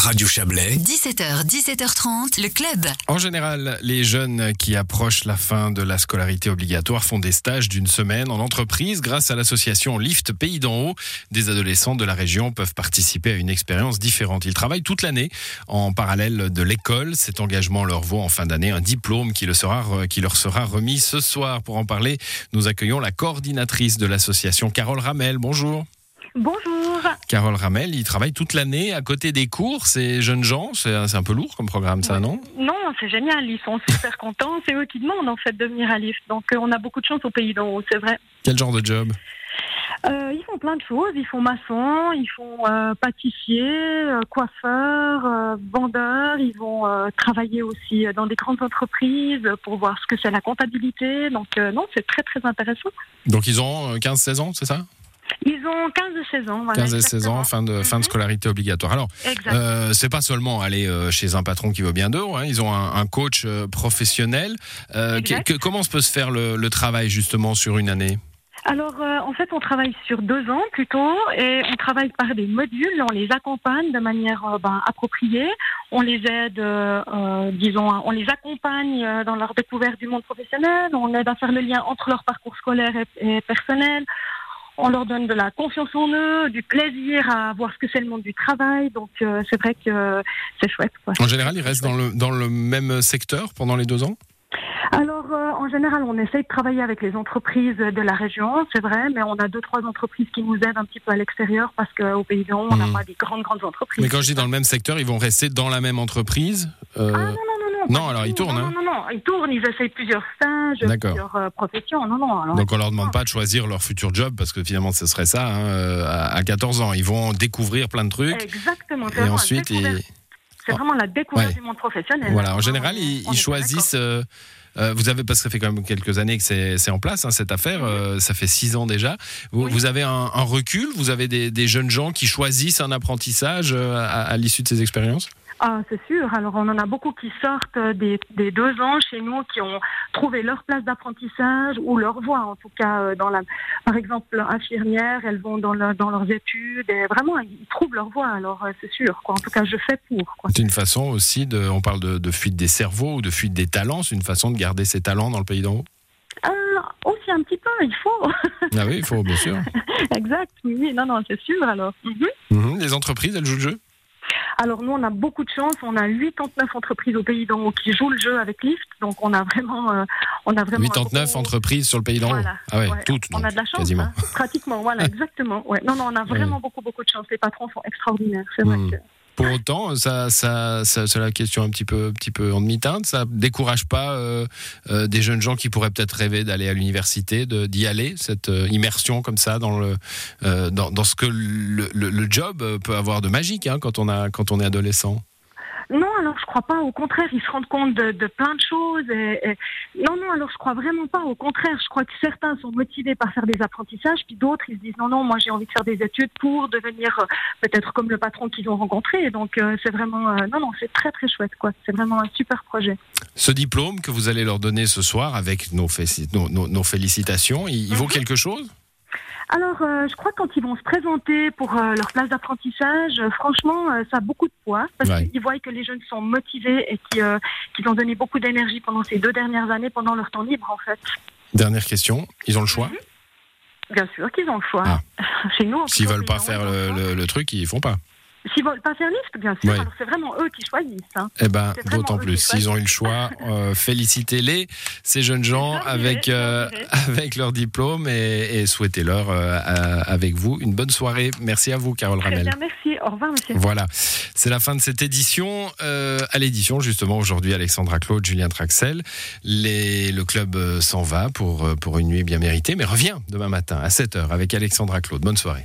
Radio Chablais. 17h, 17h30, le club. En général, les jeunes qui approchent la fin de la scolarité obligatoire font des stages d'une semaine en entreprise. Grâce à l'association Lift Pays d'en haut, des adolescents de la région peuvent participer à une expérience différente. Ils travaillent toute l'année en parallèle de l'école. Cet engagement leur vaut en fin d'année un diplôme qui leur sera remis ce soir. Pour en parler, nous accueillons la coordinatrice de l'association, Carole Ramel. Bonjour. Bonjour. Carole Ramel, il travaille toute l'année à côté des cours, ces jeunes gens. C'est un peu lourd comme programme, ça, non ? Non, c'est génial. Ils sont super contents. C'est eux qui demandent, en fait, de venir à Lift. Donc, on a beaucoup de chance au Pays d'en haut, c'est vrai. Quel genre de job ? Ils font plein de choses. Ils font maçon, ils font pâtissier, coiffeur, vendeur. Ils vont travailler aussi dans des grandes entreprises pour voir ce que c'est la comptabilité. Donc, non, c'est très, très intéressant. Donc, ils ont 15-16 ans, c'est ça ? Ils ont 15 et 16 ans. Voilà, 15 et 16 ans, fin de scolarité obligatoire. Alors, c'est pas seulement aller chez un patron qui veut bien d'eux, hein, ils ont un coach professionnel. Comment se peut se faire le travail justement sur une année ? Alors, en fait, on travaille sur 2 ans plutôt, et on travaille par des modules, on les accompagne de manière appropriée, on les aide, on les accompagne dans leur découverte du monde professionnel, on aide à faire le lien entre leur parcours scolaire et personnel. On leur donne de la confiance en eux, du plaisir à voir ce que c'est le monde du travail. Donc, c'est vrai que c'est chouette, quoi. En général, ils restent dans le même secteur pendant les 2 ans ? Alors, en général, on essaye de travailler avec les entreprises de la région, c'est vrai, mais on a 2-3 entreprises qui nous aident un petit peu à l'extérieur parce qu'au Pays d'en haut, on n'a pas des grandes entreprises. Mais quand je dis dans le même secteur, ils vont rester dans la même entreprise Non, alors ils tournent. Non, ils tournent, ils essayent plusieurs stages, plusieurs professions. Alors, donc on leur demande pas de choisir leur futur job parce que finalement ce serait ça. À 14 ans, ils vont découvrir plein de trucs. Exactement. Et ensuite, c'est vraiment la découverte du monde professionnel. Voilà. En général, ils choisissent. Vous avez, parce que ça fait quand même quelques années que c'est en place, cette affaire. Ça fait 6 ans déjà. Vous avez un recul. Vous avez des jeunes gens qui choisissent un apprentissage à l'issue de ces expériences. Ah, c'est sûr. Alors, on en a beaucoup qui sortent des 2 ans chez nous, qui ont trouvé leur place d'apprentissage ou leur voie, en tout cas, par exemple, infirmières, elles vont dans leurs études et vraiment, ils trouvent leur voie. Alors, c'est sûr, quoi. En tout cas, je fais pour, quoi. C'est une façon aussi on parle de fuite des cerveaux ou de fuite des talents. C'est une façon de garder ses talents dans le Pays d'en haut. Aussi un petit peu, il faut. Ah oui, il faut, bien sûr. Exact, oui, non, c'est sûr, alors. Les entreprises, elles jouent le jeu ? Alors nous, on a beaucoup de chance. On a 89 entreprises au Pays d'en haut qui jouent le jeu avec Lift. Donc on a vraiment 89 entreprises sur le Pays d'en haut. Voilà. Ah ouais, toutes. On donc, a de la chance, quasiment. Pratiquement. Voilà, exactement. Ouais. Non, on a vraiment beaucoup de chance. Les patrons sont extraordinaires. C'est vrai que... Pour autant, ça c'est la question un petit peu en demi-teinte. Ça décourage pas des jeunes gens qui pourraient peut-être rêver d'aller à l'université, d'y aller, cette immersion comme ça dans ce que le job peut avoir de magique quand on est adolescent. Non, alors je crois pas. Au contraire, ils se rendent compte de plein de choses. Non, alors je crois vraiment pas. Au contraire, je crois que certains sont motivés par faire des apprentissages, puis d'autres, ils se disent non, moi j'ai envie de faire des études pour devenir peut-être comme le patron qu'ils ont rencontré. Donc c'est vraiment, c'est très très chouette, quoi. C'est vraiment un super projet. Ce diplôme que vous allez leur donner ce soir avec nos félicitations, il vaut quelque chose ? Alors, je crois que quand ils vont se présenter pour leur place d'apprentissage, franchement, ça a beaucoup de poids parce qu'ils voient que les jeunes sont motivés et qu'ils ont donné beaucoup d'énergie pendant ces 2 dernières années, pendant leur temps libre, en fait. Dernière question, ils ont le choix ? Bien sûr qu'ils ont le choix. Chez nous, s'ils veulent pas faire le truc, ils font pas. S'ils veulent pas faire Lift, bien sûr. Alors c'est vraiment eux qui choisissent. Eh ben, d'autant plus. S'ils ont eu le choix, félicitez-les, ces jeunes gens, avec leur diplôme et souhaitez-leur avec vous une bonne soirée. Merci à vous, Carole Ramel. Très bien, merci. Au revoir, monsieur. Voilà, c'est la fin de cette édition. À l'édition, justement, aujourd'hui, Alexandra Claude, Julien Traxel. Le club s'en va pour une nuit bien méritée, mais revient demain matin à 7h avec Alexandra Claude. Bonne soirée.